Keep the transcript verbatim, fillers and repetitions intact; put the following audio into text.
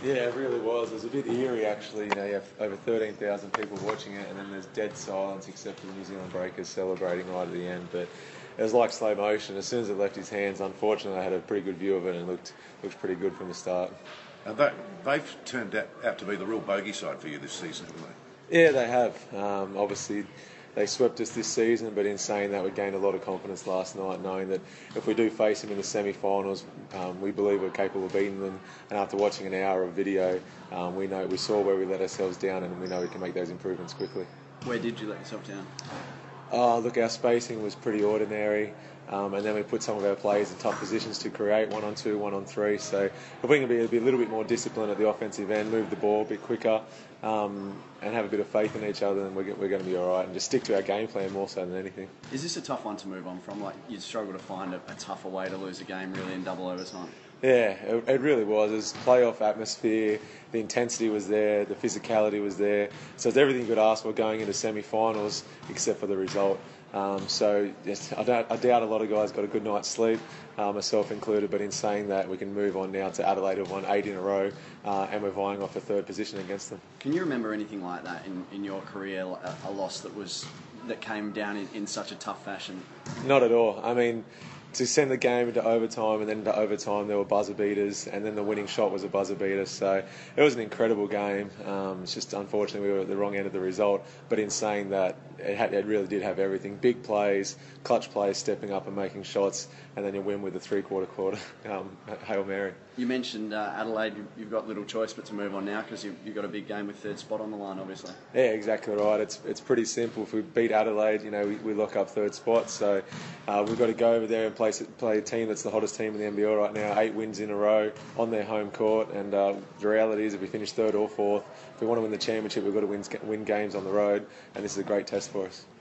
Yeah, it really was. It was a bit eerie, actually. You know, you have over thirteen thousand people watching it, and then there's dead silence except for the New Zealand Breakers celebrating right at the end. But it was like slow motion. As soon as it left his hands, unfortunately, I had a pretty good view of it, and it looked looked pretty good from the start. And they, they've turned out, out to be the real bogey side for you this season, haven't they? Yeah, they have. Um, obviously, they swept us this season, but in saying that, we gained a lot of confidence last night, knowing that if we do face them in the semi-finals, um, we believe we're capable of beating them. And after watching an hour of video, um, we know we saw where we let ourselves down, and we know we can make those improvements quickly. Where did you let yourself down? Oh, look, our spacing was pretty ordinary, um, and then we put some of our players in tough positions to create one on two, one on three. So if we can be, be a little bit more disciplined at the offensive end, move the ball a bit quicker, um, and have a bit of faith in each other, then we're, we're going to be all right, and just stick to our game plan more so than anything. Is this a tough one to move on from? Like, you'd struggle to find a, a tougher way to lose a game really in double overtime? Yeah, it, it really was. It was playoff atmosphere, the intensity was there, the physicality was there. So it's everything you could ask for going into semi-finals, except for the result. Um, so yes, I, doubt, I doubt a lot of guys got a good night's sleep, uh, myself included, but in saying that, we can move on now to Adelaide, who've won eight in a row, uh, and we're vying off a third position against them. Can you remember anything like that in, in your career, a, a loss that was that came down in, in such a tough fashion? Not at all. I mean, to send the game into overtime, and then into overtime there were buzzer beaters, and then the winning shot was a buzzer beater. So it was an incredible game. Um, it's just unfortunately we were at the wrong end of the result. But in saying that, it, had, it really did have everything: big plays, clutch plays, stepping up and making shots, and then you win with a three-quarter quarter um, Hail Mary. You mentioned uh, Adelaide. You've got little choice but to move on now because you've, you've got a big game with third spot on the line, obviously. Yeah, exactly right. It's it's pretty simple. If we beat Adelaide, you know, we, we lock up third spot. So uh, we've got to go over there and play play a team that's the hottest team in the N B L right now. Eight wins in a row on their home court, and uh, the reality is, if we finish third or fourth, if we want to win the championship, we've got to win win games on the road, and this is a great test for us.